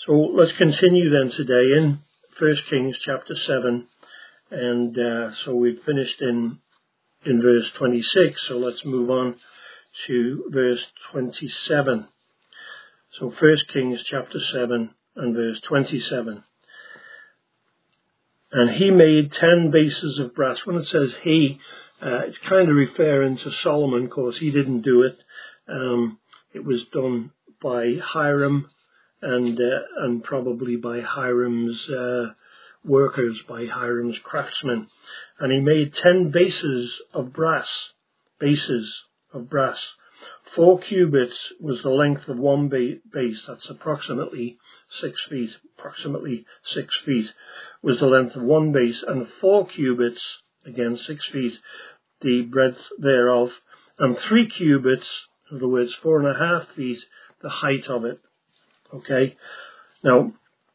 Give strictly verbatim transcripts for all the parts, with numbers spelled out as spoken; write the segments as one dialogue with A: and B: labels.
A: So let's continue then today in First Kings chapter seven, and uh, so we've finished in in verse twenty-six, so let's move on to verse twenty-seven. So First Kings chapter seven and verse twenty-seven. And he made ten bases of brass. When it says he, uh, it's kind of referring to Solomon, of course. He didn't do it. Um, it was done by Hiram and uh, and probably by Hiram's uh, workers, by Hiram's craftsmen. And he made ten bases of brass, bases of brass. Four cubits was the length of one ba- base. That's approximately six feet. Approximately six feet was the length of one base, and four cubits, again six feet, the breadth thereof, and three cubits, in other words, four and a half feet, the height of it. Okay. Now,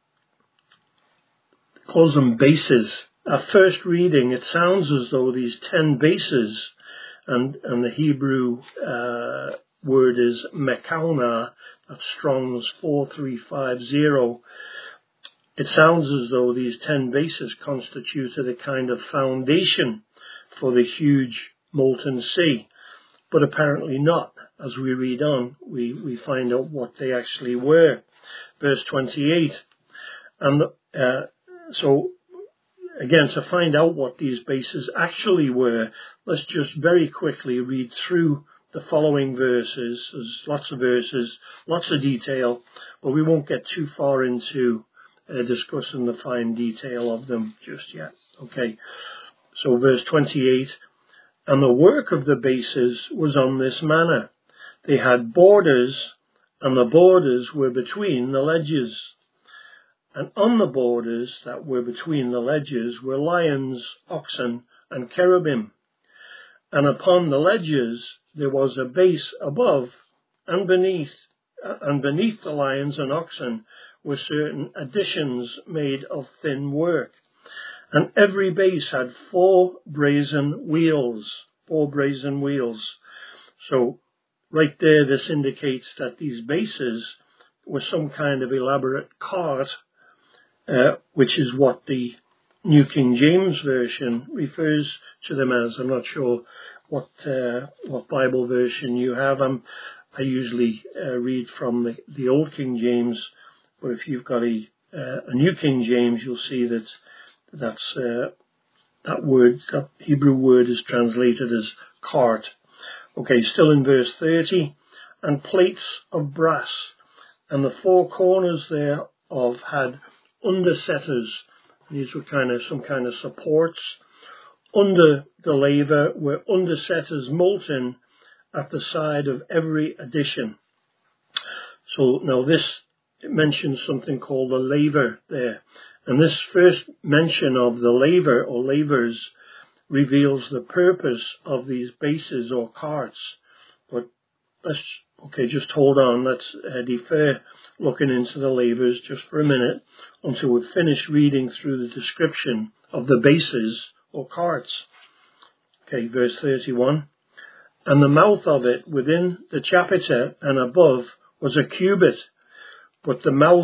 A: it calls them bases. At first reading, it sounds as though these ten bases, and and the Hebrew uh, word is mekauna, that's Strong's four three five zero. It sounds as though these ten bases constituted a kind of foundation for the huge molten sea, but apparently not. As we read on, we, we find out what they actually were. Verse twenty-eight. And uh, so, again, to find out what these bases actually were, let's just very quickly read through the following verses. There's lots of verses, lots of detail, but we won't get too far into uh, discussing the fine detail of them just yet. Okay, so verse twenty-eight. And the work of the bases was on this manner. They had borders, and the borders were between the ledges. And on the borders that were between the ledges were lions, oxen, and cherubim. And upon the ledges there was a base above, and beneath, and beneath the lions and oxen were certain additions made of thin work. And every base had four brazen wheels, four brazen wheels. So right there, this indicates that these bases were some kind of elaborate cart, uh, which is what the New King James Version refers to them as. I'm not sure what uh, what Bible version you have. I'm, I usually uh, read from the, the Old King James, but if you've got a, uh, a New King James, you'll see that that's uh, that word, that Hebrew word is translated as cart. Okay, still in verse thirty, and plates of brass, and the four corners thereof had undersetters. These were kind of some kind of supports. Under the laver were undersetters molten at the side of every addition. So now this mentions something called a laver there. And this first mention of the laver or lavers reveals the purpose of these bases or carts. But let's, okay, just hold on. Let's uh, defer looking into the lavers just for a minute until we finish reading through the description of the bases or carts. Okay, verse thirty-one. And the mouth of it within the chapiter and above was a cubit, but the mouth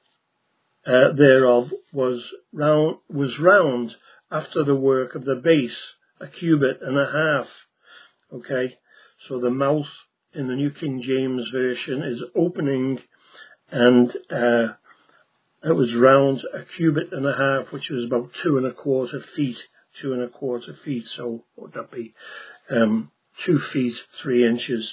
A: uh, thereof was round, was round after the work of the base, a cubit and a half. Okay, so the mouth in the New King James Version is opening, and uh, it was round a cubit and a half, which was about two and a quarter feet, two and a quarter feet. So what would that be? Um, two feet, three inches.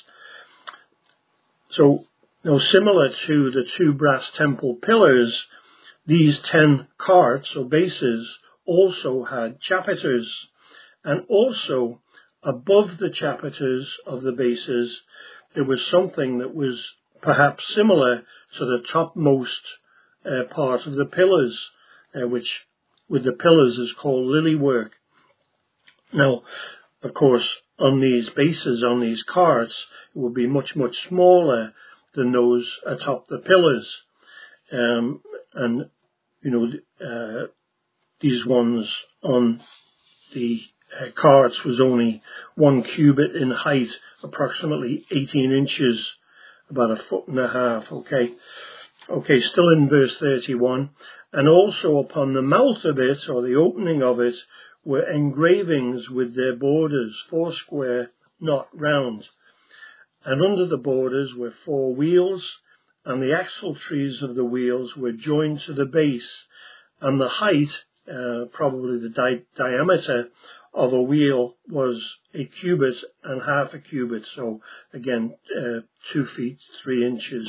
A: So now, similar to the two brass temple pillars, these ten carts or bases also had chapiters, and also above the chapiters of the bases there was something that was perhaps similar to the topmost uh, part of the pillars, uh, which with the pillars is called lily work. Now, of course, on these bases, on these carts, it would be much, much smaller than those atop the pillars. Um, and, you know, uh, these ones on the uh, carts was only one cubit in height, approximately eighteen inches, about a foot and a half, okay? Okay, still in verse thirty-one. And also upon the mouth of it, or the opening of it, were engravings with their borders, four square, not round. And under the borders were four wheels, and the axle trees of the wheels were joined to the base, and the height, uh, probably the di- diameter of a wheel, was a cubit and half a cubit. So again, uh, two feet, three inches.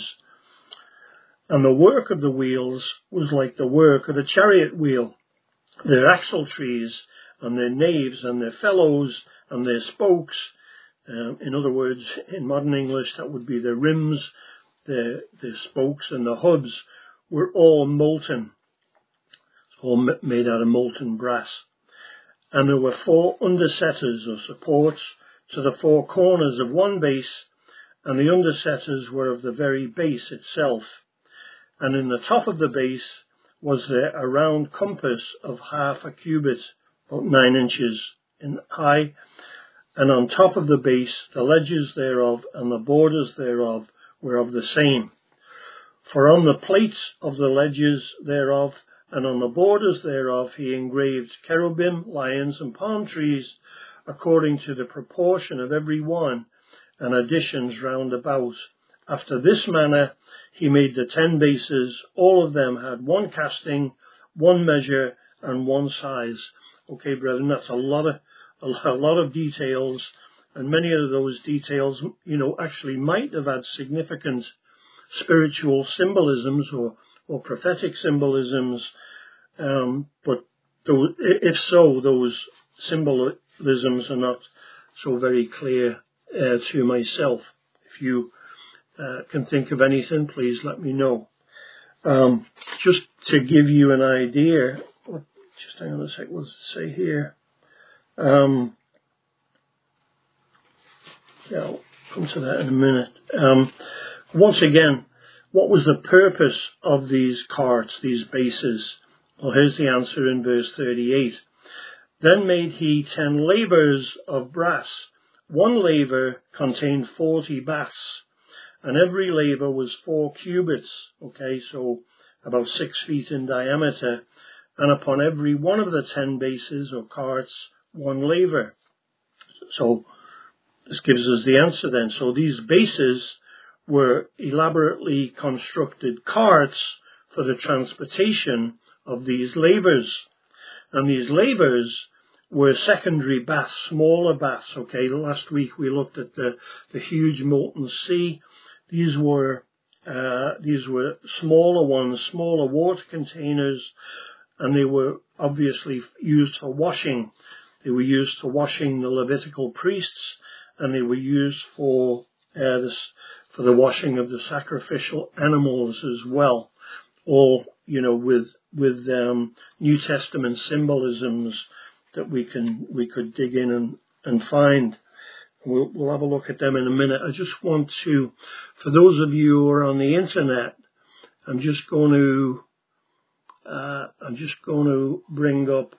A: And the work of the wheels was like the work of a chariot wheel. Their axle trees and their naves and their felloes and their spokes, um, in other words, in modern English, that would be the rims, the, the spokes and the hubs, were all molten, all made out of molten brass. And there were four undersetters or supports to the four corners of one base, and the undersetters were of the very base itself. And in the top of the base was there a round compass of half a cubit, about nine inches in high, and on top of the base the ledges thereof and the borders thereof were of the same. For on the plates of the ledges thereof and on the borders thereof he engraved cherubim, lions, and palm trees, according to the proportion of every one, and additions round about. After this manner he made the ten bases. All of them had one casting, one measure, and one size. Okay, brethren, that's a lot of a lot of details, and many of those details, you know, actually might have had significant spiritual symbolisms or or prophetic symbolisms. Um, but those, if so, those symbolisms are not so very clear uh, to myself. If you Uh, can think of anything, please let me know. Um, just to give you an idea, just hang on a sec, what's it say here? Um, yeah, I'll come to that in a minute. Um, once again, what was the purpose of these carts, these bases? Well, here's the answer in verse thirty-eight. Then made he ten lavers of brass. One laver contained forty baths, and every laver was four cubits, okay, so about six feet in diameter, and upon every one of the ten bases or carts, one laver. So this gives us the answer then. So these bases were elaborately constructed carts for the transportation of these lavers. And these lavers were secondary baths, smaller baths, okay. Last week we looked at the, the huge molten sea. These were uh, these were smaller ones, smaller water containers, and they were obviously used for washing. They were used for washing the Levitical priests, and they were used for uh, this, for the washing of the sacrificial animals as well. All, you know, with with um, New Testament symbolisms that we can we could dig in and, and find. We'll, we'll have a look at them in a minute. I just want to, for those of you who are on the internet, I'm just going to, uh, I'm just going to bring up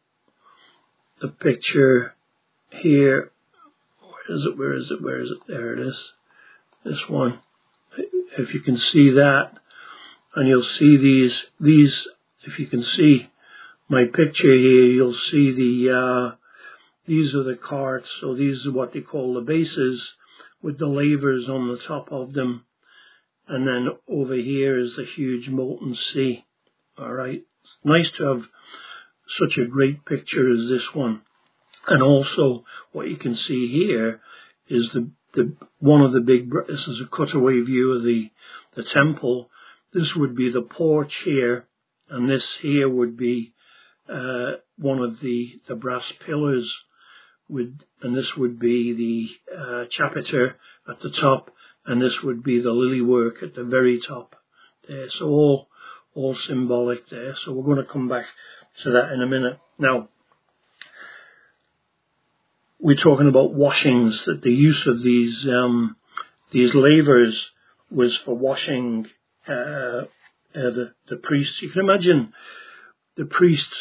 A: the picture here. Where is it? Where is it? Where is it? There it is. This one. If you can see that, and you'll see these, these, if you can see my picture here, you'll see the, uh, these are the carts, so these are what they call the bases, with the lavers on the top of them. And then over here is the huge molten sea. All right. It's nice to have such a great picture as this one. And also what you can see here is the, the one of the big, this is a cutaway view of the, the temple. This would be the porch here, and this here would be uh, one of the, the brass pillars. With, and this would be the uh, chapiter at the top, and this would be the lily work at the very top there. So all, all symbolic there. So we're going to come back to that in a minute. Now, we're talking about washings, that the use of these, um, these lavers was for washing uh, uh, the, the priests. You can imagine the priests,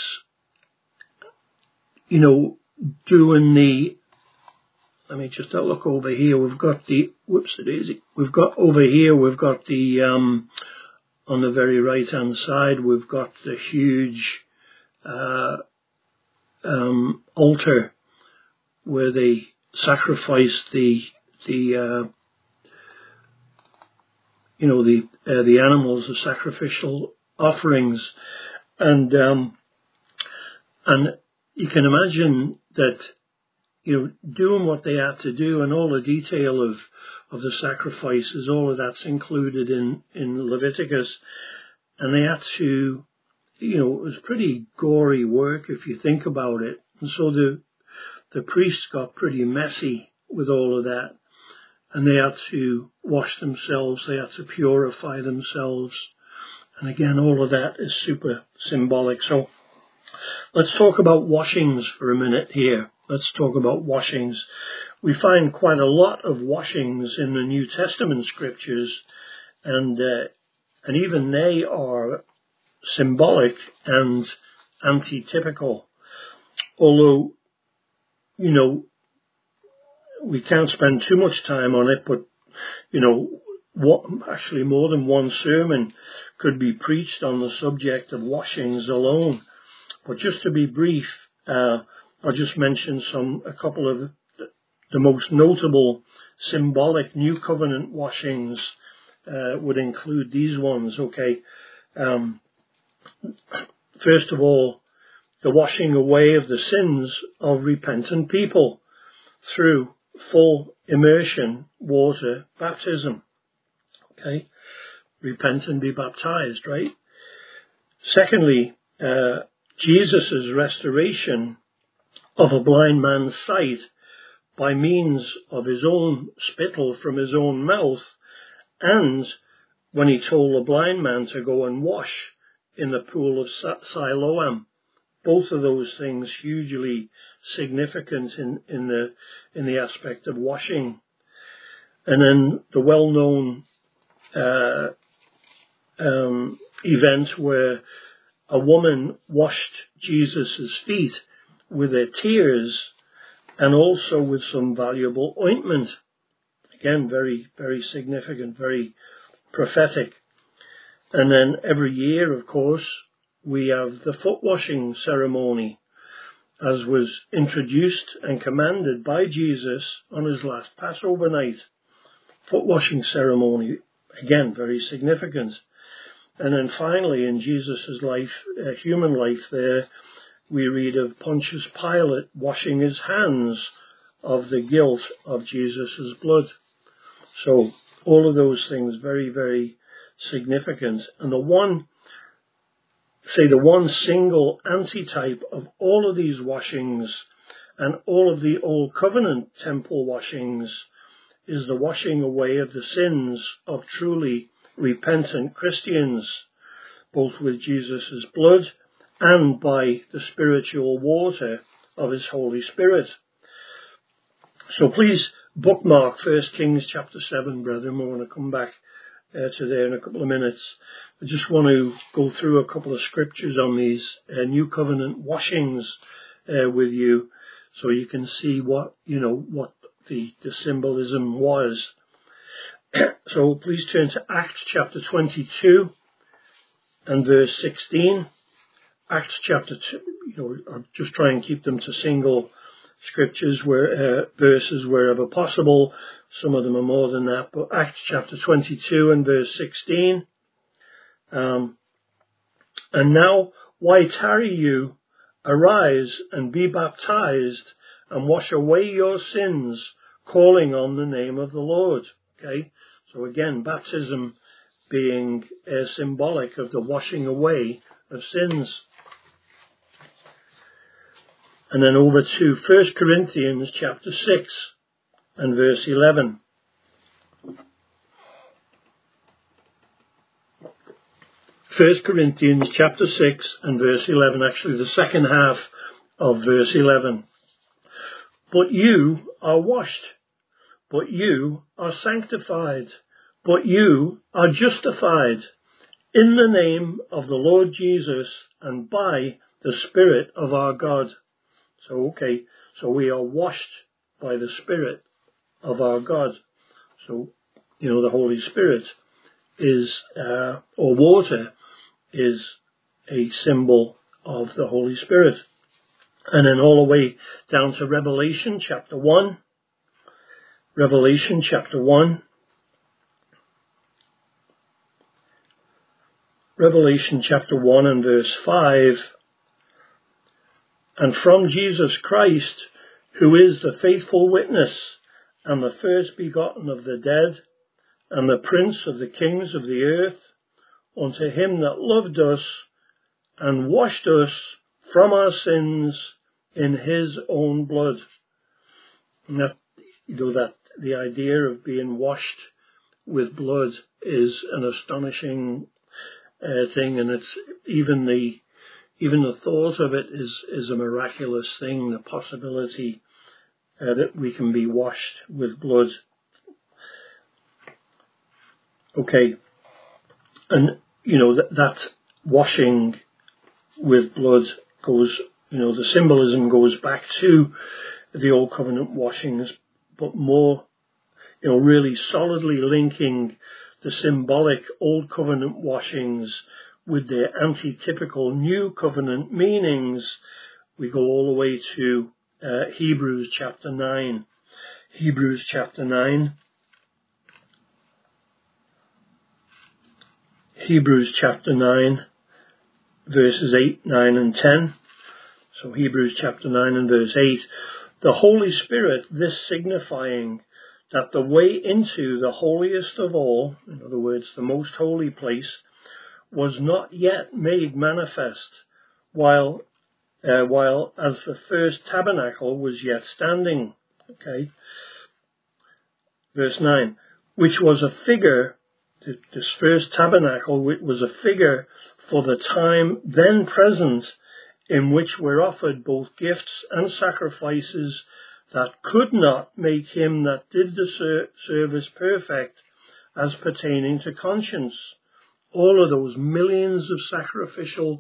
A: you know, doing the, let me just look over here, we've got the, whoops, it is, we've got over here, we've got the, um, on the very right hand side, we've got the huge uh, um, altar where they sacrifice the the uh, you know the uh, the animals, the sacrificial offerings, and um, and you can imagine that, you know, doing what they had to do, and all the detail of of the sacrifices, all of that's included in in Leviticus, and they had to, you know, it was pretty gory work if you think about it, and so the the priests got pretty messy with all of that, and they had to wash themselves, they had to purify themselves, and again, all of that is super symbolic. So let's talk about washings for a minute here. Let's talk about washings. We find quite a lot of washings in the New Testament scriptures, and uh, and even they are symbolic and anti-typical. Although, you know, we can't spend too much time on it, but, you know, what, actually more than one sermon could be preached on the subject of washings alone. But just to be brief, uh, I'll just mention some, a couple of the, the most notable symbolic New Covenant washings uh, would include these ones, okay? Um, first of all, the washing away of the sins of repentant people through full immersion water baptism, okay? Repent and be baptized, right? Secondly, uh, Jesus' restoration of a blind man's sight by means of his own spittle from his own mouth, and when he told the blind man to go and wash in the pool of Siloam. Both of those things hugely significant in, in the in the aspect of washing. And then the well-known uh, um, event where a woman washed Jesus' feet with her tears and also with some valuable ointment. Again, very, very significant, very prophetic. And then every year, of course, we have the foot washing ceremony, as was introduced and commanded by Jesus on his last Passover night. Foot washing ceremony, again, very significant. And then finally, in Jesus' life, uh, human life there, we read of Pontius Pilate washing his hands of the guilt of Jesus' blood. So all of those things very, very significant. And the one, say the one single antitype of all of these washings and all of the Old Covenant temple washings is the washing away of the sins of truly repentant Christians, both with Jesus' blood and by the spiritual water of his Holy Spirit. So please bookmark First Kings chapter seven, brethren. We're going to come back uh, to there in a couple of minutes. I just want to go through a couple of scriptures on these uh, New Covenant washings uh, with you, so you can see what, you know, what the, the symbolism was. So please turn to Acts chapter twenty-two and verse sixteen. Acts chapter two, you know, I'll just try and keep them to single scriptures, where uh, verses wherever possible. Some of them are more than that, but Acts chapter twenty-two and verse sixteen. Um, and now, why tarry you? Arise and be baptized and wash away your sins, calling on the name of the Lord. Okay, so again, baptism being uh, symbolic of the washing away of sins. And then over to First Corinthians chapter six and verse eleven. First Corinthians chapter six and verse eleven, actually the second half of verse eleven. But you are washed, but you are sanctified, but you are justified in the name of the Lord Jesus and by the Spirit of our God. So, okay, so we are washed by the Spirit of our God. So, you know, the Holy Spirit is, uh, or water is a symbol of the Holy Spirit. And then all the way down to Revelation chapter one. Revelation chapter one. Revelation chapter one and verse five. And from Jesus Christ, who is the faithful witness and the first begotten of the dead and the prince of the kings of the earth, unto him that loved us and washed us from our sins in his own blood. And that, you know, that the idea of being washed with blood is an astonishing uh, thing, and it's even the even the thought of it is is a miraculous thing. The possibility uh, that we can be washed with blood. Okay, and you know that that washing with blood goes, you know, the symbolism goes back to the Old Covenant washings, but more, you know, really solidly linking the symbolic Old Covenant washings with their antitypical New Covenant meanings. We go all the way to uh, Hebrews chapter nine. Hebrews chapter nine. Hebrews chapter nine, verses eight, nine and ten. So Hebrews chapter nine and verse eight. The Holy Spirit, this signifying that the way into the holiest of all, in other words, the most holy place, was not yet made manifest, while uh, while as the first tabernacle was yet standing. Okay. Verse nine, which was a figure, this first tabernacle was a figure for the time then present, in which were offered both gifts and sacrifices that could not make him that did the ser- service perfect as pertaining to conscience. All of those millions of sacrificial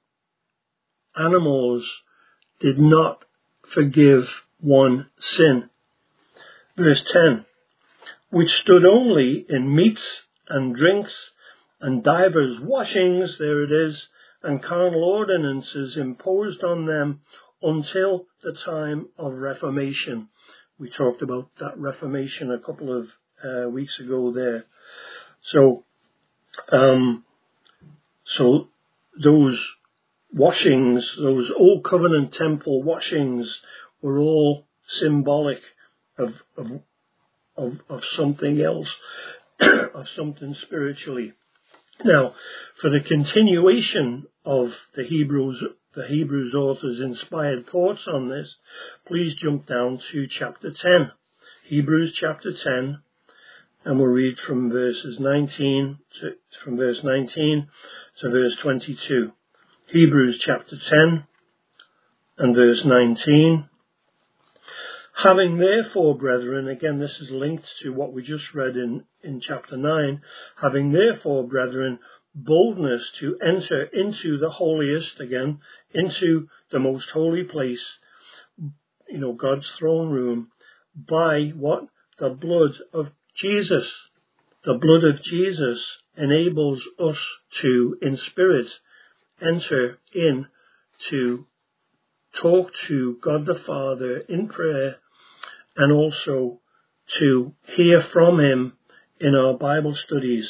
A: animals did not forgive one sin. Verse ten, which stood only in meats and drinks and divers washings, there it is, and carnal ordinances imposed on them until the time of Reformation. We talked about that Reformation a couple of uh, weeks ago there. So, um, so those washings, those Old Covenant temple washings, were all symbolic of of of, of something else, of something spiritually. Now, for the continuation of the Hebrews, the Hebrews author's inspired thoughts on this, please jump down to chapter ten, Hebrews chapter ten, and we'll read from verses nineteen to, from verse nineteen to verse twenty-two. Hebrews chapter ten and verse nineteen. Having therefore, brethren, again this is linked to what we just read in, in chapter nine, having therefore, brethren, boldness to enter into the holiest, again, into the most holy place, you know, God's throne room, by what? The blood of Jesus. The blood of Jesus enables us to, in spirit, enter in to talk to God the Father in prayer, and also to hear from him in our Bible studies.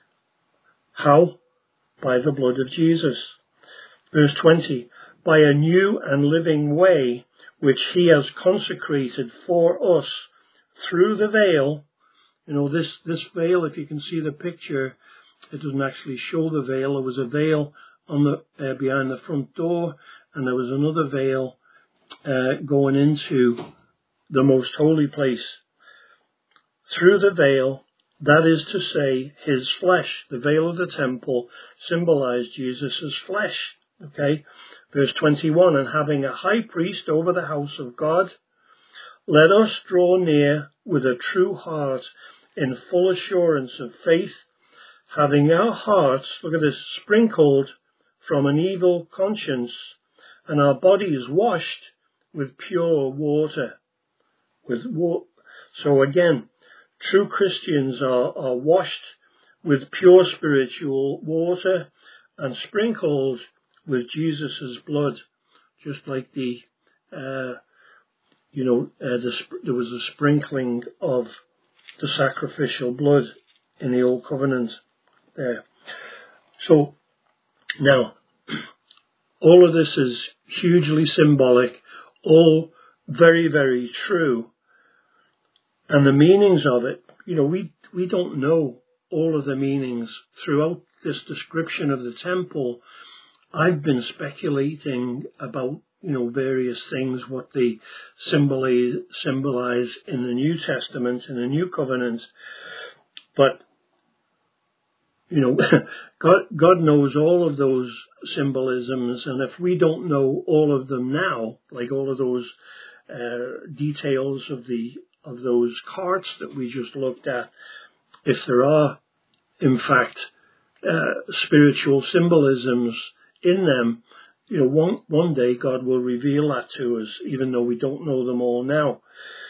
A: How? By the blood of Jesus. Verse twenty, by a new and living way which he has consecrated for us through the veil. You know, this, this veil, if you can see the picture, it doesn't actually show the veil. There was a veil on the uh, behind the front door, and there was another veil uh, going into the most holy place. Through the veil, that is to say, his flesh. The veil of the temple symbolized Jesus' flesh. Okay, verse twenty-one, and having a high priest over the house of God, let us draw near with a true heart in full assurance of faith, having our hearts, look at this, sprinkled from an evil conscience, and our bodies washed with pure water. With wa- So again, true Christians are, are washed with pure spiritual water and sprinkled with Jesus' blood, just like the, uh, you know, uh, the, there was a sprinkling of the sacrificial blood in the Old Covenant there. So now, all of this is hugely symbolic, all very, very true. And the meanings of it, you know, we, we don't know all of the meanings throughout this description of the temple. I've been speculating about, you know, various things, what they symbolize, symbolize in the New Testament, in the New Covenant. But, you know, God, God knows all of those symbolisms. And if we don't know all of them now, like all of those uh, details of the of those carts that we just looked at, if there are, in fact, uh, spiritual symbolisms in them, you know, one, one day God will reveal that to us, even though we don't know them all now.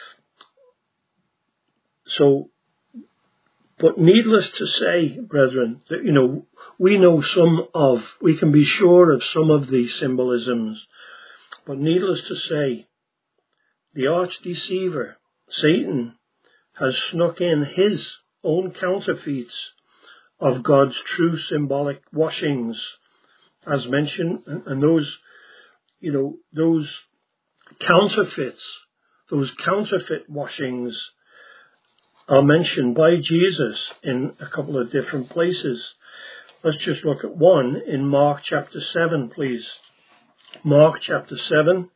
A: So, but needless to say, brethren, that, you know, we know some of, we can be sure of some of these symbolisms, but needless to say, the arch deceiver, Satan, has snuck in his own counterfeits of God's true symbolic washings, as mentioned, and those, you know, those counterfeits, those counterfeit washings are mentioned by Jesus in a couple of different places. Let's just look at one in Mark chapter seven, please. Mark chapter seven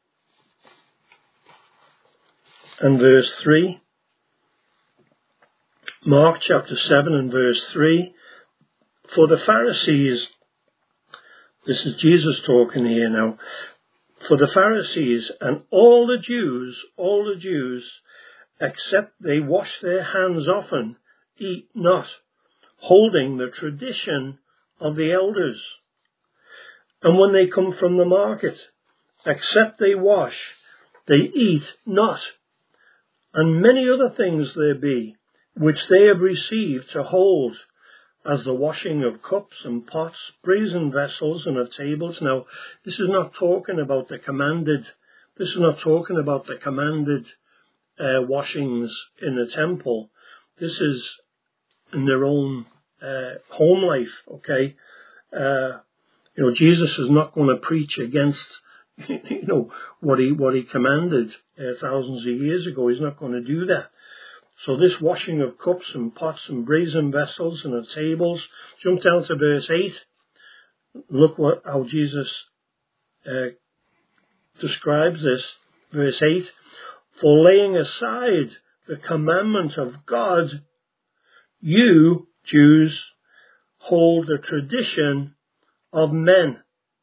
A: and verse three. Mark chapter seven and verse three. For the Pharisees, this is Jesus talking here now, for the Pharisees and all the Jews, all the Jews, except they wash their hands often, eat not, holding the tradition of the elders. And when they come from the market, except they wash, they eat not. And many other things there be, which they have received to hold, as the washing of cups and pots, brazen vessels, and of tables. Now, this is not talking about the commanded, this is not talking about the commanded uh, washings in the temple. This is in their own uh, home life, okay? Uh, you know, Jesus is not going to preach against, you know, what he, what he commanded uh, thousands of years ago. He's not going to do that. So this washing of cups and pots and brazen vessels and of tables, jump down to verse eight. Look what how Jesus uh, describes this. Verse eight, for laying aside the commandment of God, you, Jews, hold the tradition of men.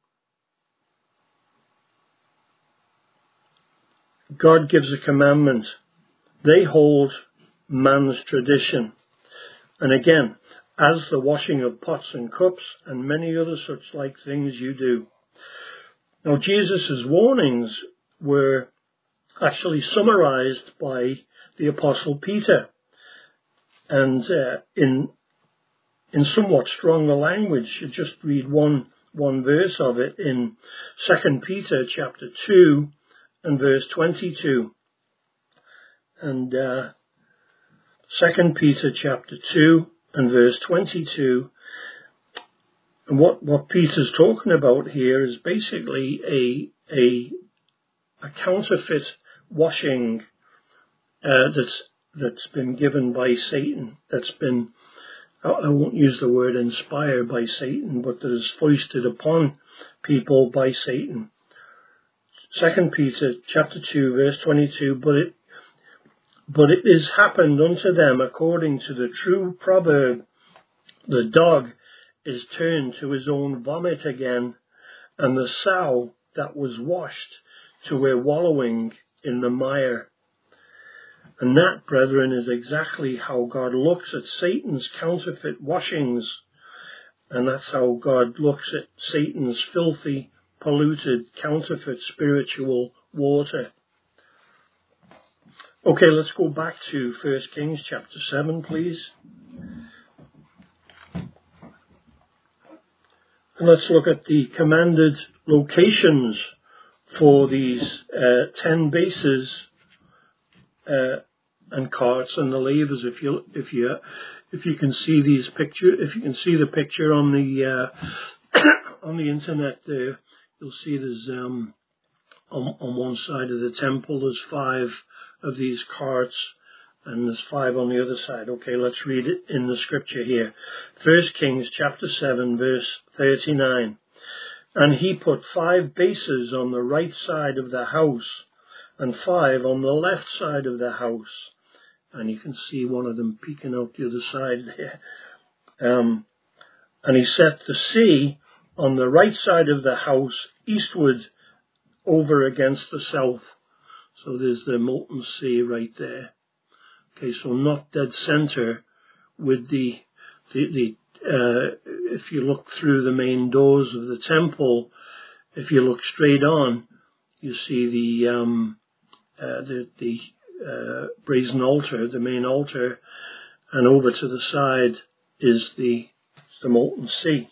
A: God gives a commandment. They hold man's tradition. And again, as the washing of pots and cups and many other such like things you do. Now, Jesus' warnings were actually summarized by the Apostle Peter, and uh, in in somewhat stronger language. You just read one one verse of it in Second Peter chapter two and verse twenty-two. And uh, Second Peter chapter two and verse twenty-two. And what, what Peter's talking about here is basically a a a counterfeit washing uh, that's that's been given by Satan. That's been, I, I won't use the word inspired by Satan, but that is foisted upon people by Satan. Second Peter chapter two verse twenty-two. But it But it is happened unto them according to the true proverb, the dog is turned to his own vomit again, and the sow that was washed to her wallowing in the mire. And that, brethren, is exactly how God looks at Satan's counterfeit washings, and that's how God looks at Satan's filthy, polluted, counterfeit spiritual water. Okay, let's go back to First Kings chapter seven, please. And let's look at the commanded locations for these uh, ten bases uh, and carts and the levers. If you if you if you can see these picture, if you can see the picture on the uh, on the internet there, you'll see there's um, on on one side of the temple there's five of these carts, and there's five on the other side. Okay, let's read it in the scripture here. First Kings chapter seven, verse thirty-nine. And he put five bases on the right side of the house, and five on the left side of the house. And you can see one of them peeking out the other side there. Um, and he set the sea on the right side of the house, eastward, over against the south. So there's the molten sea right there. Okay, so not dead center with the, the, the uh, if you look through the main doors of the temple, if you look straight on, you see the, um, uh, the, the, uh, brazen altar, the main altar, and over to the side is the, the molten sea.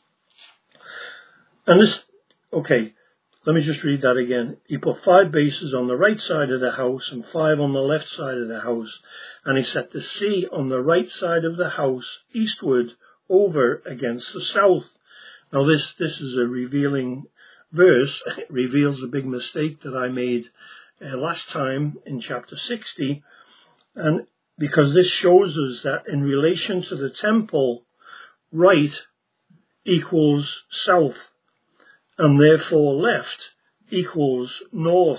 A: And this, okay, let me just read that again. He put five bases on the right side of the house and five on the left side of the house. And he set the sea on the right side of the house, eastward, over against the south. Now this, this is a revealing verse. It reveals a big mistake that I made uh, last time in chapter sixty. And because this shows us that in relation to the temple, right equals south, and therefore left equals north,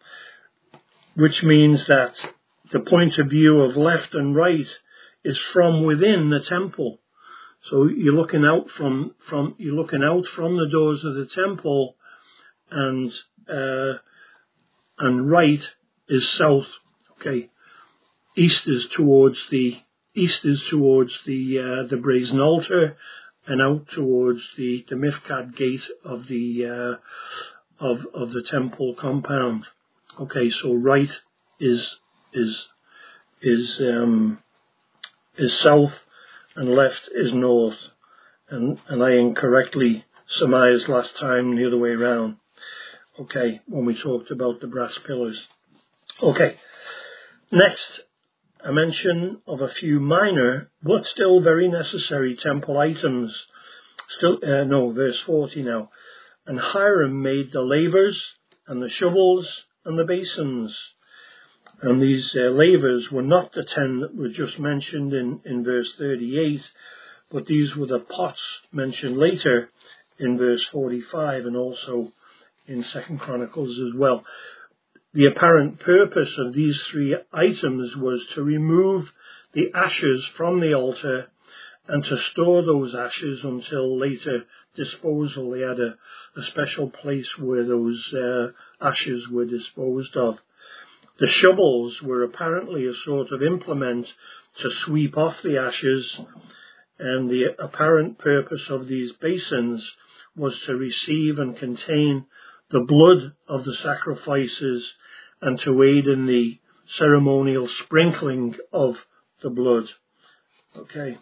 A: which means that the point of view of left and right is from within the temple. So you're looking out from, from you're looking out from the doors of the temple, and uh, and right is south. Okay, east is towards the east is towards the uh, the brazen altar, and out towards the, the Mifkad gate of the uh, of of the temple compound. Okay, so right is is is um, is south, and left is north, and and I incorrectly surmised last time the other way around. Okay, when we talked about the brass pillars. Okay, next, a mention of a few minor but still very necessary temple items. Still, uh, no, verse forty now. And Hiram made the lavers and the shovels and the basins. And these uh, lavers were not the ten that were just mentioned in, in verse thirty-eight, but these were the pots mentioned later in verse forty-five and also in Second Chronicles as well. The apparent purpose of these three items was to remove the ashes from the altar and to store those ashes until later disposal. They had a, a special place where those uh, ashes were disposed of. The shovels were apparently a sort of implement to sweep off the ashes, and the apparent purpose of these basins was to receive and contain the blood of the sacrifices and to aid in the ceremonial sprinkling of the blood. Okay.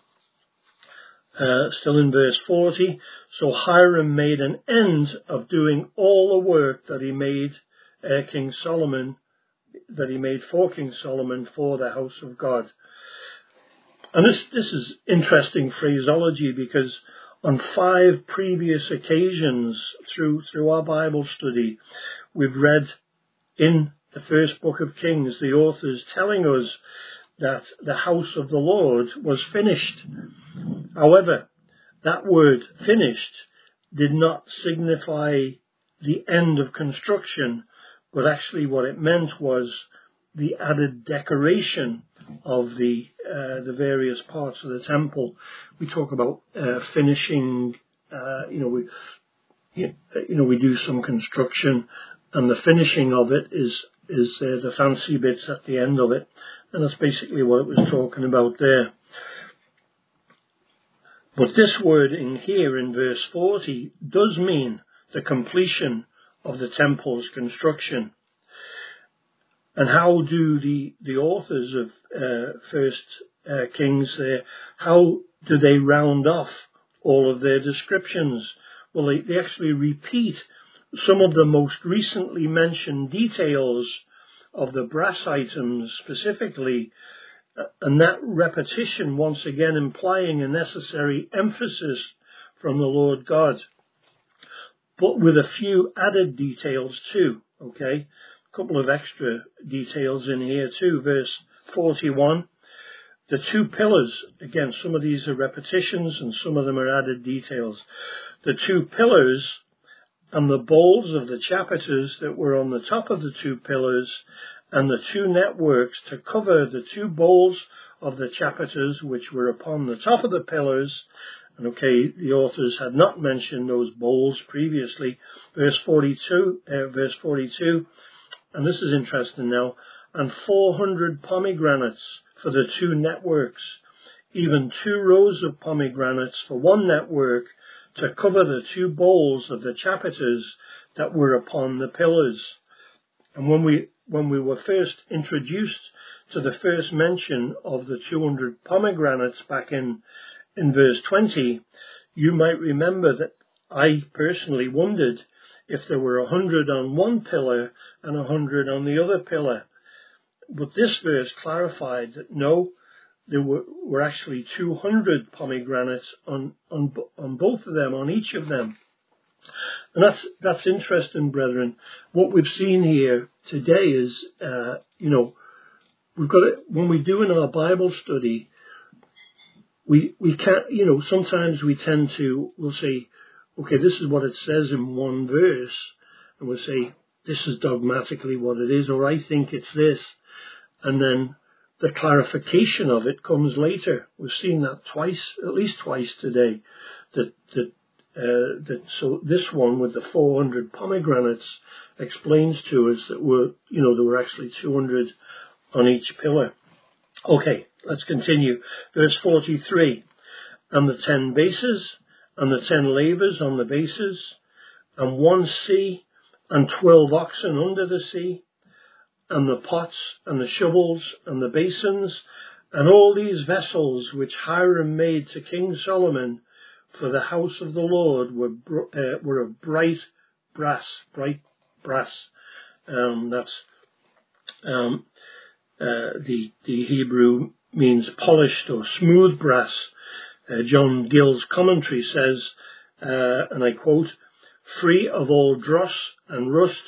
A: Uh, still in verse forty, so Hiram made an end of doing all the work that he made uh, King Solomon, that he made for King Solomon for the house of God. And this, this is interesting phraseology, because on five previous occasions through, through our Bible study, we've read in the first book of Kings, the authors telling us that the house of the Lord was finished. However, that word finished did not signify the end of construction, but actually what it meant was the added decoration of the uh, the various parts of the temple. We talk about uh, finishing, uh, you know, we you know we do some construction, and the finishing of it is is uh, the fancy bits at the end of it, and that's basically what it was talking about there. But this word in here in verse forty does mean the completion of the temple's construction. And how do the, the authors of uh, First uh, Kings, uh, how do they round off all of their descriptions? well, they, they actually repeat some of the most recently mentioned details of the brass items specifically, and that repetition once again implying a necessary emphasis from the Lord God, but with a few added details too, okay? A couple of extra details in here too. Verse forty-one, the two pillars, again, some of these are repetitions and some of them are added details. The two pillars and the bowls of the chapiters that were on the top of the two pillars, and the two networks to cover the two bowls of the chapiters which were upon the top of the pillars. And okay, the authors had not mentioned those bowls previously. Verse forty-two, uh, verse forty-two, and this is interesting now, and four hundred pomegranates for the two networks, even two rows of pomegranates for one network to cover the two bowls of the chapiters that were upon the pillars. And when we when we were first introduced to the first mention of the two hundred pomegranates back in, in verse twenty, you might remember that I personally wondered if there were one hundred on one pillar and one hundred on the other pillar. But this verse clarified that no, there were, were actually two hundred pomegranates on, on, on both of them, on each of them. And that's, that's interesting, brethren. What we've seen here today is, uh, you know, we've got to, when we do in our Bible study, we, we can't, you know, sometimes we tend to, we'll say, okay, this is what it says in one verse, and we'll say, this is dogmatically what it is, or I think it's this, and then the clarification of it comes later. We've seen that twice, at least twice today, that, that, uh, that, so this one with the four hundred pomegranates explains to us that we're, you know, there were actually two hundred on each pillar. Okay, let's continue. Verse forty-three, and the ten bases, and the ten lavers on the bases, and one sea, and twelve oxen under the sea, and the pots, and the shovels, and the basins, and all these vessels which Hiram made to King Solomon for the house of the Lord were uh, were of bright brass, bright brass. Um, that's um, uh, the the Hebrew means polished or smooth brass. Uh, John Gill's commentary says, uh, and I quote, "Free of all dross and rust,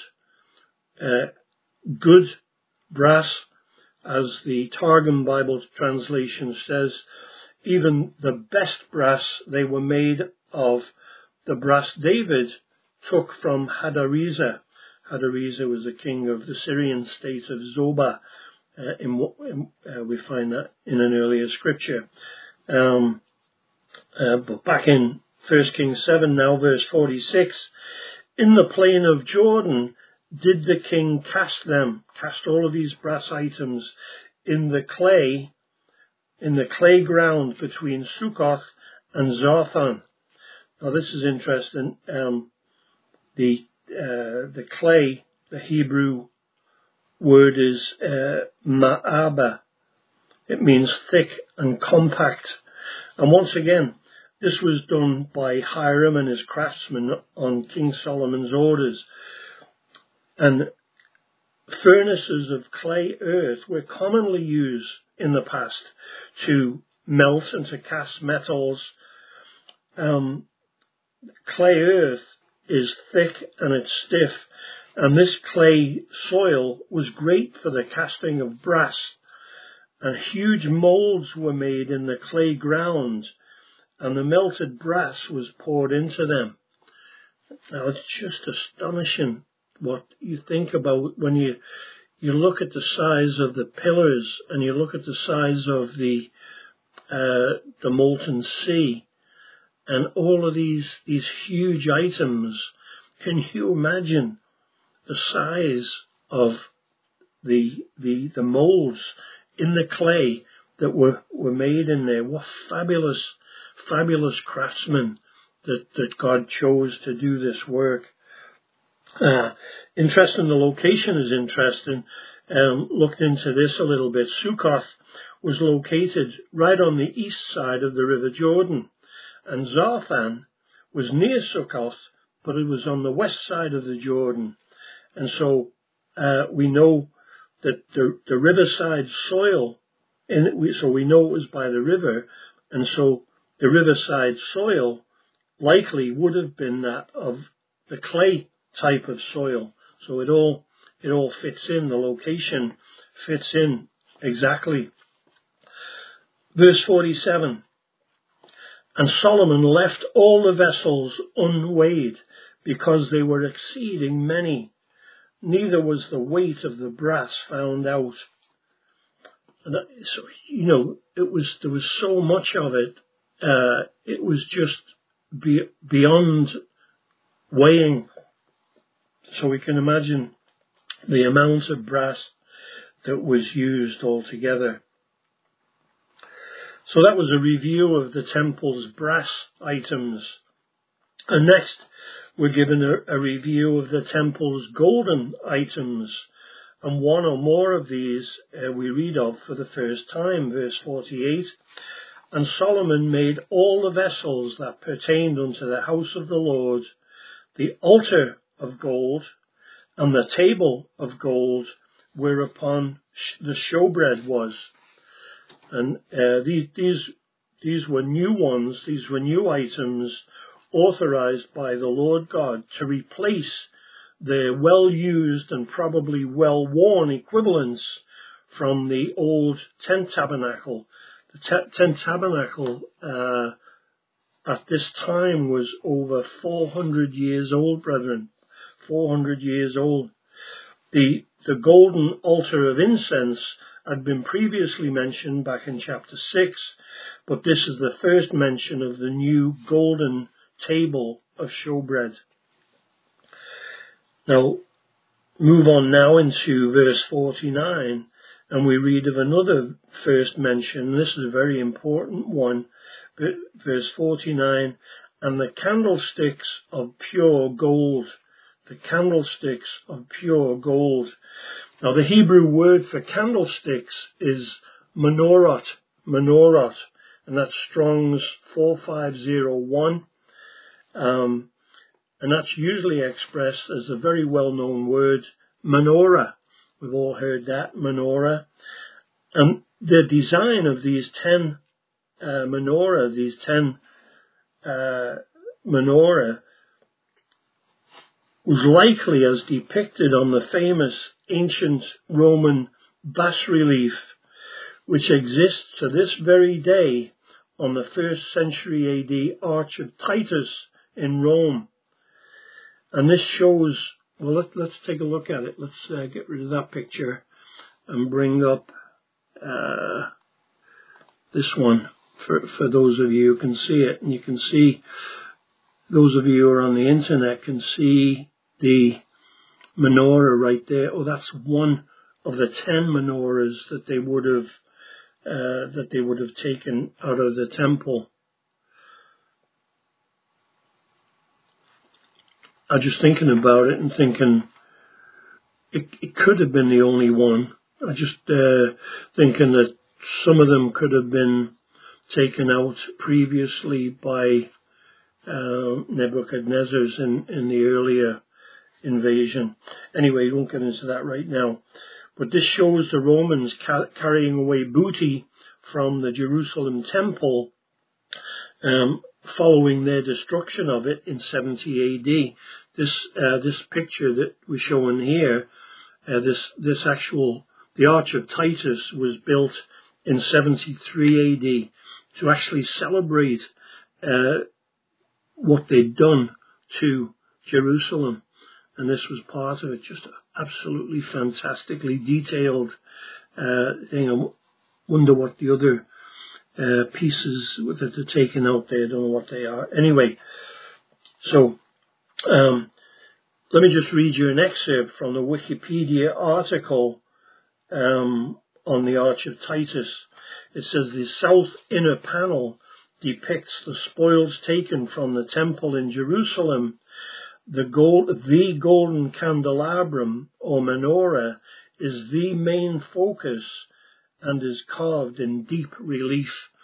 A: uh, good brass," as the Targum Bible translation says, even the best brass they were made of the brass David took from Hadarezer. Hadarezer was the king of the Syrian state of Zobah. Uh, in, in, uh, we find that in an earlier scripture. Um, uh, but back in First Kings seven now, verse forty-six, in the plain of Jordan did the king cast them, cast all of these brass items in the clay, in the clay ground between Succoth and Zarthan. Now this is interesting. Um, the uh, the clay, the Hebrew word is uh, ma'aba. It means thick and compact. And once again, this was done by Hiram and his craftsmen on King Solomon's orders. And furnaces of clay earth were commonly used in the past to melt and to cast metals. Um, clay earth is thick and it's stiff, and this clay soil was great for the casting of brass, and huge molds were made in the clay ground, and the melted brass was poured into them. Now it's just astonishing what you think about when you you look at the size of the pillars and you look at the size of the uh, the molten sea and all of these these huge items. Can you imagine the size of the the the molds in the clay that were were made in there? What fabulous fabulous craftsmen that that God chose to do this work. Uh, interesting, the location is interesting. Um, looked into this a little bit. Succoth was located right on the east side of the River Jordan, and Zarthan was near Succoth, but it was on the west side of the Jordan. And so uh, we know that the, the riverside soil, in, we, so we know it was by the river, and so the riverside soil likely would have been that of the clay type of soil. So it all it all fits in, the location fits in exactly. Verse forty-seven, and Solomon left all the vessels unweighed, because they were exceeding many. Neither was the weight of the brass found out. And that, so, you know, it was there was so much of it. Uh, it was just be, beyond weighing. So we can imagine the amount of brass that was used altogether. So that was a review of the temple's brass items. And next, we're given a, a review of the temple's golden items. And one or more of these uh, we read of for the first time, verse forty-eight. And Solomon made all the vessels that pertained unto the house of the Lord, the altar of gold, and the table of gold, whereupon the showbread was. And uh, these, these, these were new ones, these were new items authorized by the Lord God to replace the well-used and probably well-worn equivalents from the old tent tabernacle. The t- tent tabernacle uh, at this time was over four hundred years old, brethren. four hundred years old. The, the golden altar of incense had been previously mentioned back in chapter six, but this is the first mention of the new golden table of showbread. Now, move on now into verse forty-nine, and we read of another first mention. This is a very important one. Verse forty-nine, and the candlesticks of pure gold. The candlesticks of pure gold. Now, the Hebrew word for candlesticks is menorot, menorot, and that's Strong's four five zero one. Um, and that's usually expressed as a very well-known word, menorah. We've all heard that, menorah. And the design of these ten uh, menorah, these ten uh, menorah, was likely as depicted on the famous ancient Roman bas-relief, which exists to this very day on the first century A D Arch of Titus in Rome. And this shows, well, let, let's take a look at it. Let's uh, get rid of that picture and bring up uh, this one for, for those of you who can see it. And you can see, those of you who are on the internet can see the menorah right there. Oh, that's one of the ten menorahs that they would have uh, that they would have taken out of the temple. I was just thinking about it and thinking it, it could have been the only one. I just uh, thinking that some of them could have been taken out previously by uh, Nebuchadnezzar's in, in the earlier invasion. Anyway, we won't get into that right now. But this shows the Romans ca- carrying away booty from the Jerusalem temple um, following their destruction of it in seventy A D. This uh, this picture that we're showing here, uh, this this actual the Arch of Titus was built in seventy-three A D to actually celebrate uh, what they'd done to Jerusalem. And this was part of it, just absolutely fantastically detailed uh, thing. I wonder what the other uh, pieces that are taken out there, I don't know what they are. Anyway, so um, let me just read you an excerpt from the Wikipedia article um, on the Arch of Titus. It says the south inner panel depicts the spoils taken from the temple in Jerusalem. The gold, the golden candelabrum or menorah is the main focus and is carved in deep relief.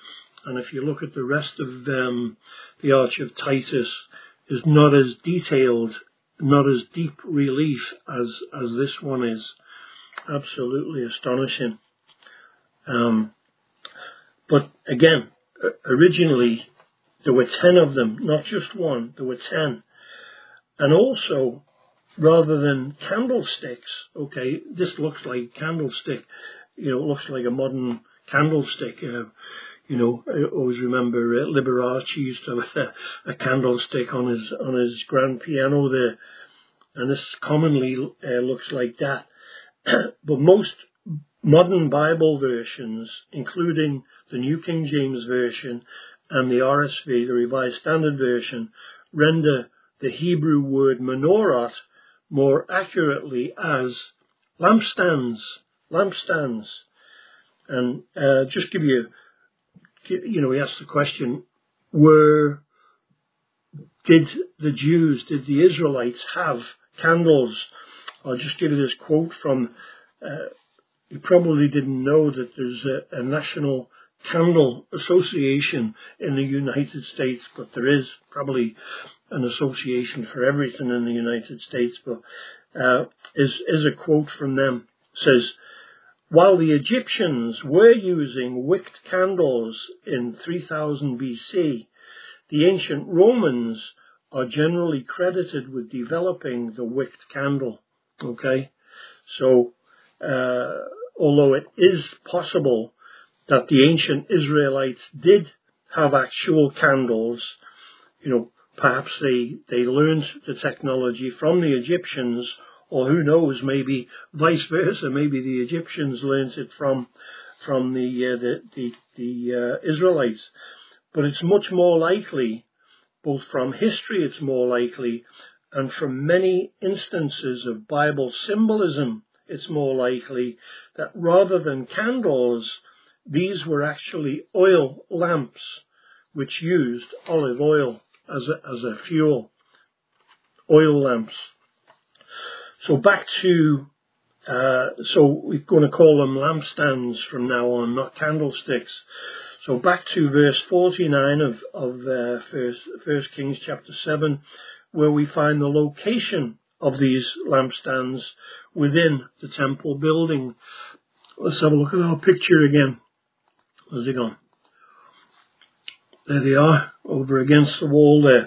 A: And if you look at the rest of um, the Arch of Titus, is not as detailed, not as deep relief as, as this one is. Absolutely astonishing. Um, but again, originally there were ten of them, not just one, there were ten. And also, rather than candlesticks, okay, this looks like a candlestick, you know, it looks like a modern candlestick. Uh, you know, I always remember uh, Liberace used to have a, a candlestick on his on his grand piano there, and this commonly uh, looks like that. But most modern Bible versions, including the New King James Version and the R S V, the Revised Standard Version, render the Hebrew word menorah more accurately as lampstands, lampstands. And uh, just give you, you know, he asked the question, were, did the Jews, did the Israelites have candles? I'll just give you this quote from, uh, you probably didn't know that there's a, a National Candle Association in the United States, but there is probably an association for everything in the United States. But uh, is, is a quote from them. It says, while the Egyptians were using wicked candles in three thousand B C, the ancient Romans are generally credited with developing the wicked candle. Okay, so uh, although it is possible that the ancient Israelites did have actual candles, you know, perhaps they, they learned the technology from the Egyptians, or who knows, maybe vice versa, maybe the Egyptians learned it from from the uh, the the, the uh, Israelites. But it's much more likely, both from history it's more likely, and from many instances of Bible symbolism it's more likely that rather than candles, these were actually oil lamps which used olive oil as a, as a fuel. Oil lamps. So back to, uh, so we're going to call them lampstands from now on, not candlesticks. So back to verse forty-nine of, of uh, First, First Kings chapter seven, where we find the location of these lampstands within the temple building. Let's have a look at our picture again. Where's it gone? There they are, over against the wall there.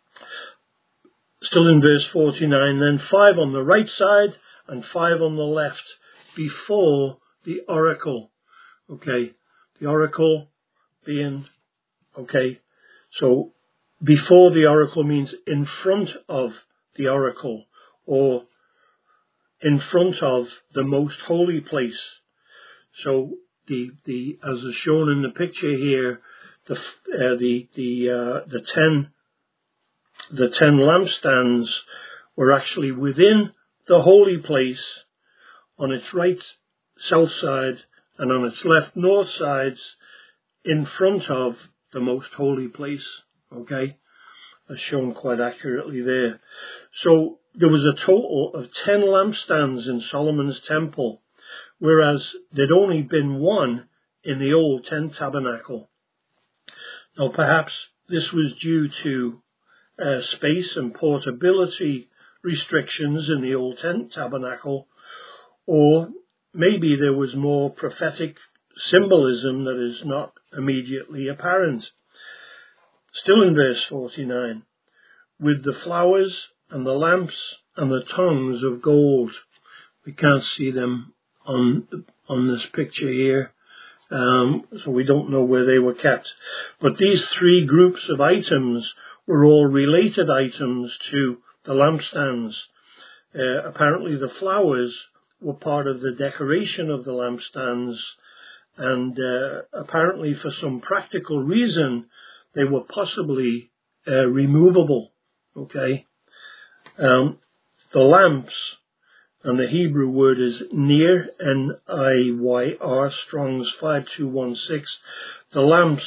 A: Still in verse forty-nine, then five on the right side and five on the left before the oracle. Okay, the oracle being, okay, so before the oracle means in front of the oracle, or in front of the most holy place. So the, the, as is shown in the picture here, the, uh, the, the, uh, the ten The ten lampstands were actually within the holy place on its right south side and on its left north sides in front of the most holy place. Okay, as shown quite accurately there. So there was a total of ten lampstands in Solomon's temple, whereas there'd only been one in the old tent tabernacle. Now perhaps this was due to Uh, space and portability restrictions in the old tent tabernacle, or maybe there was more prophetic symbolism that is not immediately apparent. Still in verse forty-nine, with the flowers and the lamps and the tongues of gold. We can't see them on on this picture here, um, so we don't know where they were kept. But these three groups of items were all related items to the lampstands. Uh, apparently the flowers were part of the decoration of the lampstands, and uh, apparently for some practical reason they were possibly uh, removable. Okay, um, the lamps, and the Hebrew word is nir, N I Y R, Strong's five two one six. The lamps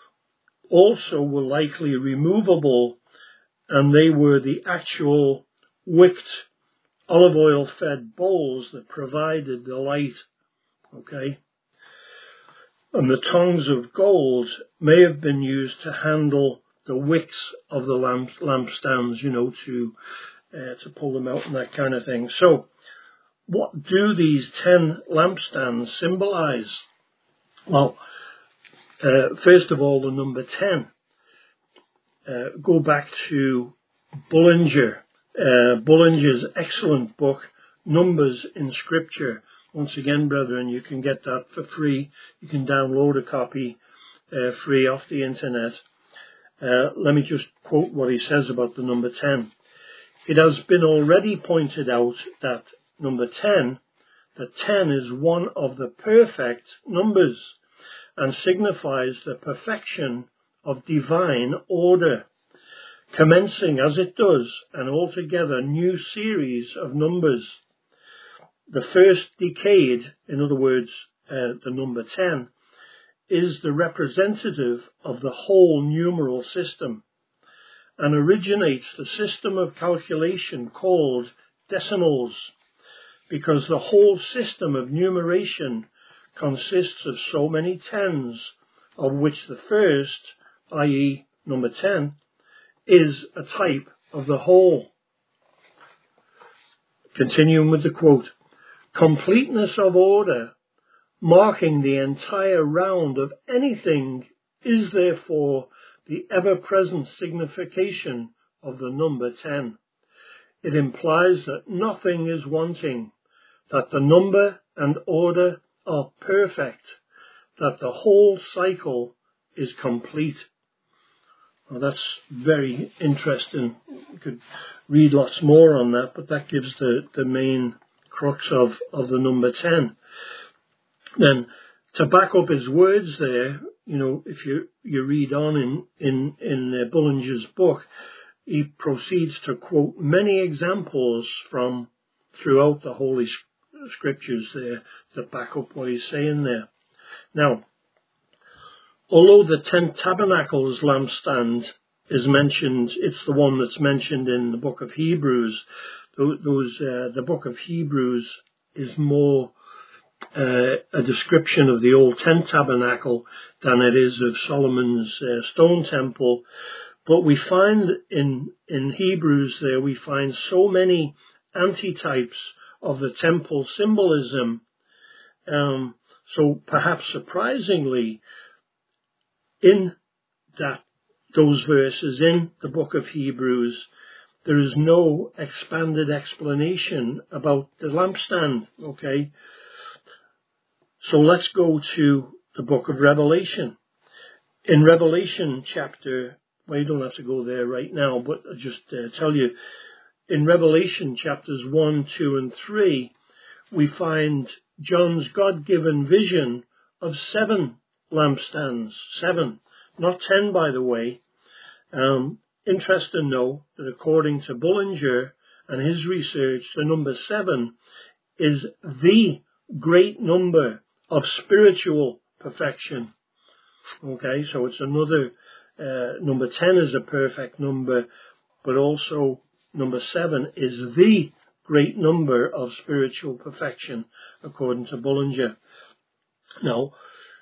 A: also were likely removable, and they were the actual wicked olive oil fed bowls that provided the light. Okay. And the tongs of gold may have been used to handle the wicks of the lamp, lampstands, you know, to uh, to pull them out and that kind of thing. So, what do these ten lampstands symbolize? Well, uh, first of all, the number ten. Uh, go back to Bullinger, uh, Bullinger's excellent book, Numbers in Scripture. Once again, brethren, you can get that for free. You can download a copy uh, free off the internet. Uh, let me just quote what he says about the number ten. It has been already pointed out that number ten, that ten is one of the perfect numbers and signifies the perfection of divine order, commencing as it does an altogether new series of numbers. The first decade, in other words, uh, the number ten, is the representative of the whole numeral system and originates the system of calculation called decimals, because the whole system of numeration consists of so many tens, of which the first, that is number ten, is a type of the whole. Continuing with the quote, completeness of order, marking the entire round of anything, is therefore the ever-present signification of the number ten. It implies that nothing is wanting, that the number and order are perfect, that the whole cycle is complete. Well, that's very interesting. You could read lots more on that, but that gives the, the main crux of, of the number ten. Then, to back up his words there, you know, if you, you read on in, in, in uh, Bullinger's book, he proceeds to quote many examples from throughout the Holy Scriptures there to back up what he's saying there. Now, although the Ten Tabernacles lampstand is mentioned, it's the one that's mentioned in the book of Hebrews. Those, uh, the book of Hebrews is more uh, a description of the old tent tabernacle than it is of Solomon's uh, stone temple. But we find in, in Hebrews there, we find so many antitypes of the temple symbolism. Um, so perhaps surprisingly, in that those verses in the book of Hebrews, there is no expanded explanation about the lampstand, okay? So let's go to the book of Revelation. In Revelation chapter, well, you don't have to go there right now, but I'll just uh, tell you, in Revelation chapters one, two, and three, we find John's God-given vision of seven lampstands, seven, not ten, by the way. Um, interesting, though, that according to Bullinger and his research, the number seven is the great number of spiritual perfection. Okay, so it's another, uh, number ten is a perfect number, but also number seven is the great number of spiritual perfection, according to Bullinger. Now,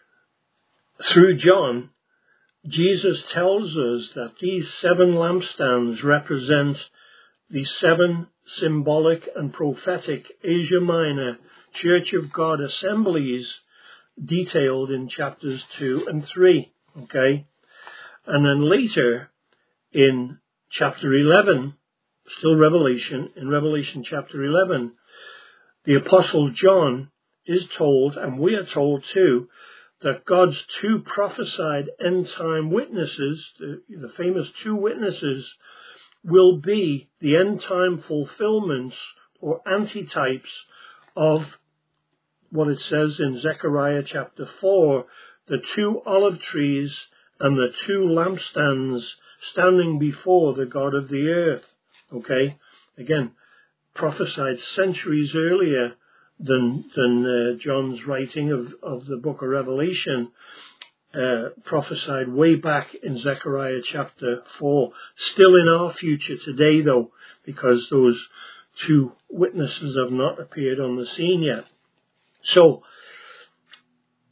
A: through John, Jesus tells us that these seven lampstands represent the seven symbolic and prophetic Asia Minor Church of God assemblies detailed in chapters two and three, okay? And then later in chapter eleven, still Revelation, in Revelation chapter eleven, the Apostle John is told, and we are told too, that God's two prophesied end-time witnesses, the, the famous two witnesses, will be the end-time fulfillments or antitypes of what it says in Zechariah chapter four, the two olive trees and the two lampstands standing before the God of the earth. Okay? Again, prophesied centuries earlier than than uh, John's writing of, of the book of Revelation, uh, prophesied way back in Zechariah chapter four. Still in our future today, though, because those two witnesses have not appeared on the scene yet. So,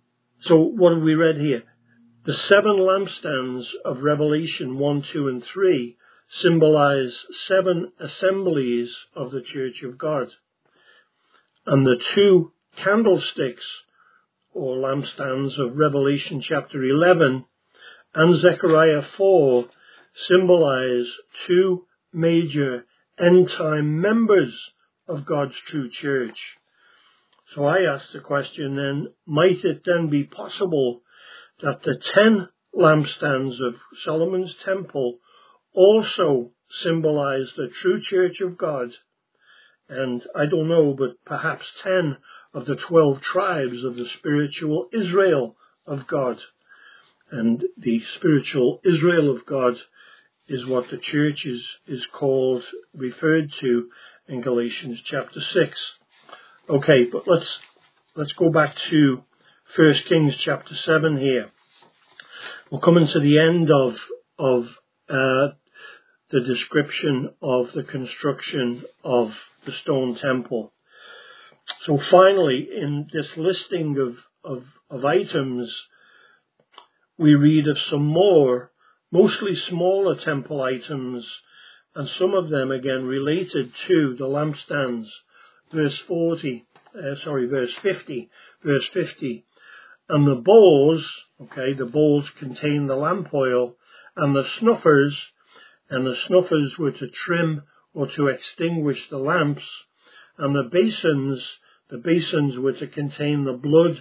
A: So what have we read here? The seven lampstands of Revelation one, two, and three symbolize seven assemblies of the Church of God. And the two candlesticks or lampstands of Revelation chapter eleven and Zechariah four symbolize two major end-time members of God's true church. So I ask the question then, might it then be possible that the ten lampstands of Solomon's temple also symbolize the true church of God? And I don't know, but perhaps ten of the twelve tribes of the spiritual Israel of God. And the spiritual Israel of God is what the church is, is called, referred to in Galatians chapter six. Okay, but let's, let's go back to First Kings chapter seven here. We're coming to the end of, of, uh, the description of the construction of the stone temple. So finally, in this listing of, of, of items, we read of some more, mostly smaller temple items, and some of them again related to the lampstands. Verse forty, uh, sorry, verse fifty, verse fifty. And the bowls, okay, the bowls contain the lamp oil, and the snuffers, and the snuffers were to trim or to extinguish the lamps, and the basins, the basins were to contain the blood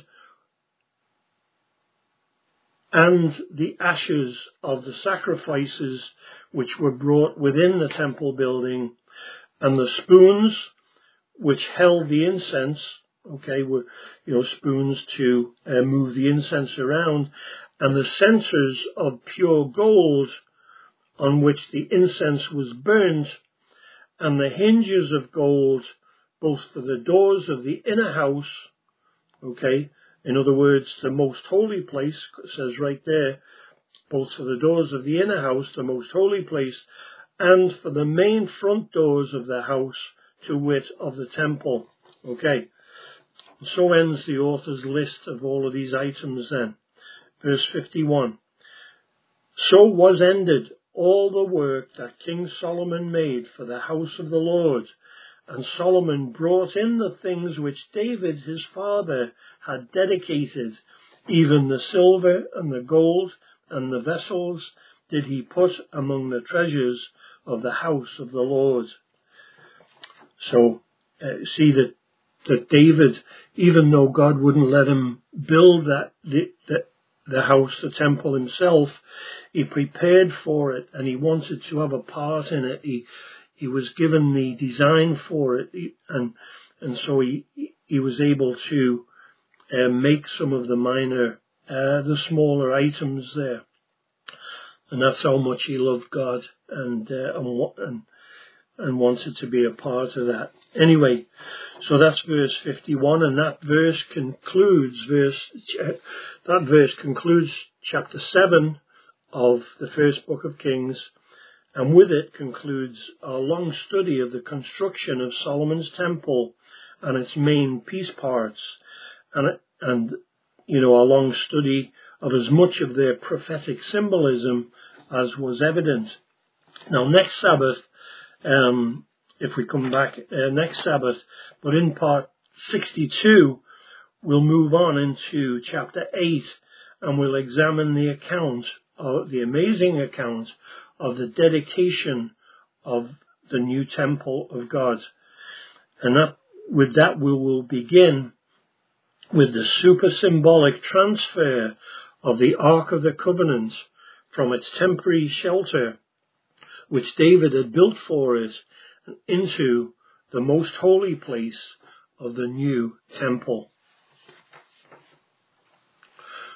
A: and the ashes of the sacrifices which were brought within the temple building, and the spoons which held the incense, okay, were, you know, spoons to uh, move the incense around, and the censers of pure gold on which the incense was burnt, and the hinges of gold, both for the doors of the inner house, okay, in other words, the most holy place, it says right there, both for the doors of the inner house, the most holy place, and for the main front doors of the house, to wit, of the temple. Okay, so ends the author's list of all of these items then. Verse fifty-one. So was ended all the work that King Solomon made for the house of the Lord. And Solomon brought in the things which David his father had dedicated, even the silver and the gold and the vessels did he put among the treasures of the house of the Lord. So uh, see that that David, even though God wouldn't let him build that the, the the house, the temple himself, he prepared for it and he wanted to have a part in it. He He was given the design for it, and and so he he was able to uh, make some of the minor, uh, the smaller items there, and that's how much he loved God and uh, and and and wanted to be a part of that. Anyway, so that's verse fifty-one, and that verse concludes verse that verse concludes chapter seven of the first book of Kings. And with it concludes our long study of the construction of Solomon's temple and its main piece parts, and, and you know, our long study of as much of their prophetic symbolism as was evident. Now, next Sabbath, um, if we come back uh, next Sabbath, but in part sixty-two, we'll move on into chapter eight, and we'll examine the account, or the amazing account, of the dedication of the new temple of God. And that, with that we will begin with the super symbolic transfer of the Ark of the Covenant from its temporary shelter, which David had built for it, into the most holy place of the new temple.